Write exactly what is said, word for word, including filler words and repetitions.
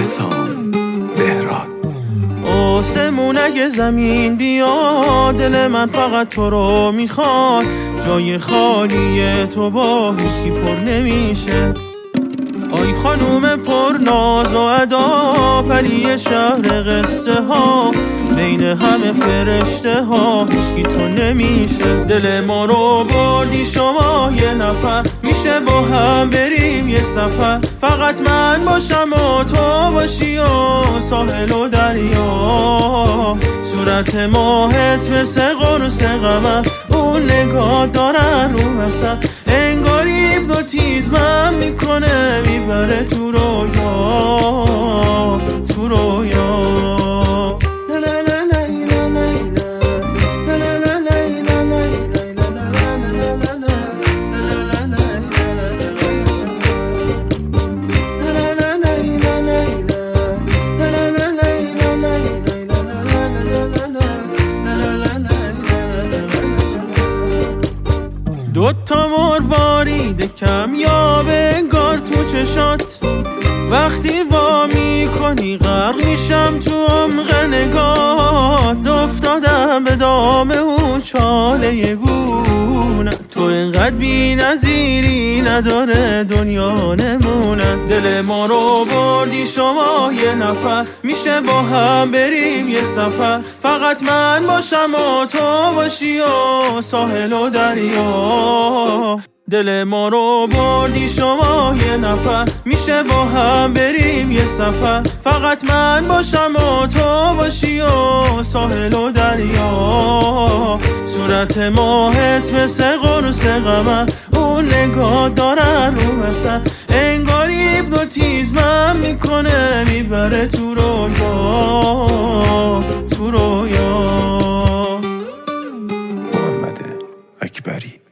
حسام بهراد. آسمون اگه زمین بیاد، دل من فقط تو رو میخواد. جای خالی تو با هیچکی پر نمیشه. آی خانوم پر ناز و ادا، پری شهر قصه ها، بین همه فرشته ها هیچکی تو نمیشه. دل ما رو بردی شما یه نفر، میشه با هم بریم یه سفر. فقط من باشم و تو باشی و ساحل و دریا. صورت ماهت مثل قرص قمر، اون نگاه دارن رو مثل انگاری هیپنوتیزم من میکنه، میبره تو رویا تو رویا. دوتا مروارید کمیابه انگار تو چشات، وقتی وا میکنی غرق میشم تو عمق نگات. افتادم به دام اون چاله گونه، تو اینقدر بی نظیری نداره دنیا نمونه. دل ما رو بردی شما یه نفر، میشه با هم بریم یه سفر. فقط من باشم و تو باشی و ساحل و دریا. دل ما رو بردی شما یه نفر، میشه با هم بریم یه سفر. فقط من باشم و تو باشی و ساحل و دریا. صورت ماهت مثل قرص قمر، اون نگاه دارن رو مثل انگاری هیپنوتیزم من میکنه، میبره تو رویا تو رویا. محمد اکبری.